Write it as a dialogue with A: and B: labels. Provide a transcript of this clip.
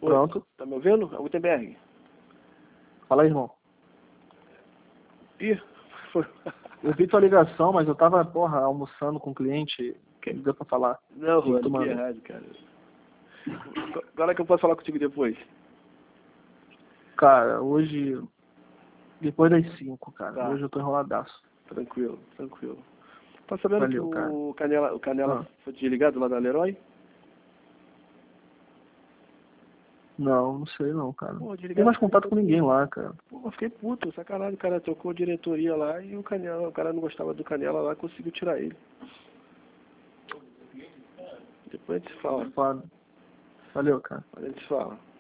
A: Oi,
B: Pronto.
A: tá me ouvindo? É o Gutenberg.
B: Fala aí, irmão.
A: Ih, foi.
B: Eu vi tua ligação, mas eu tava, porra, almoçando com um cliente. Não deu pra falar.
A: Não,
B: O que tu
A: mano, que
B: manda?
A: errado, cara. Quando é que eu posso falar contigo depois?
B: Cara, hoje... Depois das 5, cara.
A: Tá.
B: Hoje eu tô enroladaço.
A: Tranquilo, tranquilo. Tá sabendo que
B: Valeu, cara.
A: o Canela
B: Ah.
A: foi desligado lá da Leroy?
B: Não sei não, cara.
A: Pô,
B: Não tem
A: desligado
B: mais contato com ninguém lá, cara.
A: Pô, eu fiquei puto, sacanagem. O cara trocou a diretoria lá e o cara não gostava do Canela lá, conseguiu tirar ele. Depois a gente se fala.
B: Foda. Valeu, cara.
A: A gente se fala.